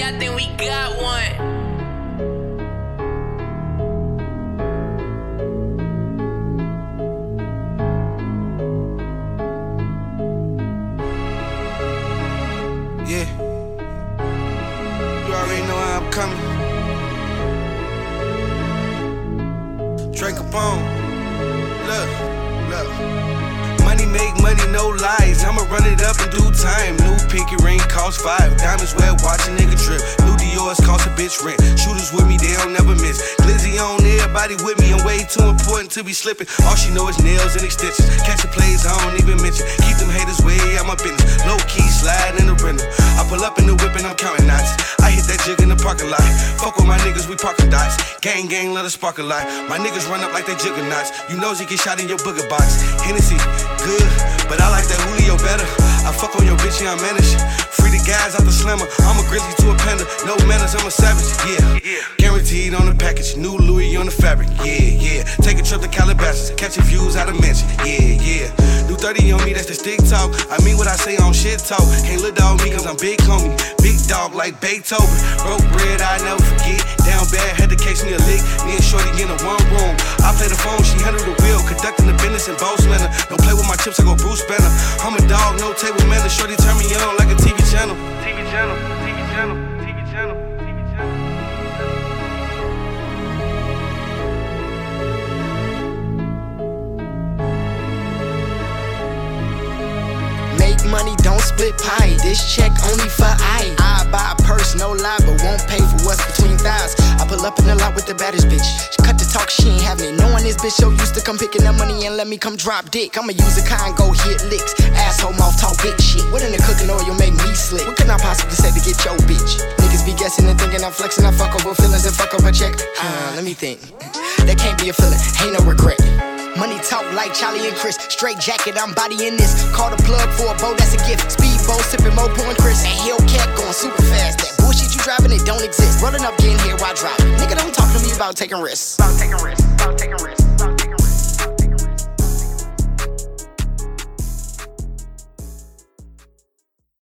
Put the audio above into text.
I think we got one. Yeah, you already know how I'm coming. Drake Capone, look. Money make money, no lies. I'ma run it up in due time. New pinky ring cost 5. Diamonds wear, watch a nigga trip. New Dior's cost a bitch rent. Shooters with me, they don't never miss. Glizzy on everybody with me. I'm way too important to be slipping. All she know is nails and extensions. Catching plays, I don't even mention. Keep them haters way out my business. Low key slide in the rental. I pull up in the whip and I'm counting knots. I hit that jig in the parking lot. Fuck with my niggas, we parking dots. Gang, let us spark a lot. My niggas run up like they juggernauts. You know you get shot in your booger box. Hennessy, good, but I like that Julio better. I fuck on your bitch, yeah, I'm managed. Free the guys out the slammer. I'm a grizzly to a panda. No manners, I'm a savage, yeah. Guaranteed on the package. New Louis on the fabric, yeah. Take a trip to Calabasas. Catching views out of mansion, yeah. New 30 on me, that's the stick talk. I mean what I say on shit talk. Can't look dog me cause I'm big homie. Big dog like Beethoven. Broke bread, I never forget. Down bad, had to catch me a lick. Me and Shorty in a one room. I play the phone, she handle the wheel. Conducting the business in boss manner. Don't play with my chips, I go Bruce Banner. I'm a dog, no table manner. Shorty turn me on like a TV channel. TV channel. Make money, don't split pie. This check only for I buy a purse, no lie, but won't pay for what's between thighs. I pull up in the lot with the baddest bitch. She cut the talk, she ain't having it. Knowing this bitch so used to come picking up money and let me come drop dick. I'ma use a kind, go hit licks. Asshole mouth talk big shit. What in the cooking oil make me slick? What can I possibly say to get your bitch? Niggas be guessing and thinking I'm flexing. I fuck over feelings and fuck up a check. Let me think. That can't be a feeling, ain't no regret. Money talk like Charlie and Chris. Straight jacket, I'm bodying this. Call the plug for a boat, that's a gift. Speedboat, sipping Mopo and Chris. And Hellcat going super fast. That bullshit you driving, it don't exist. Rolling up, getting here while driving. Nigga, don't talk to me about taking risks.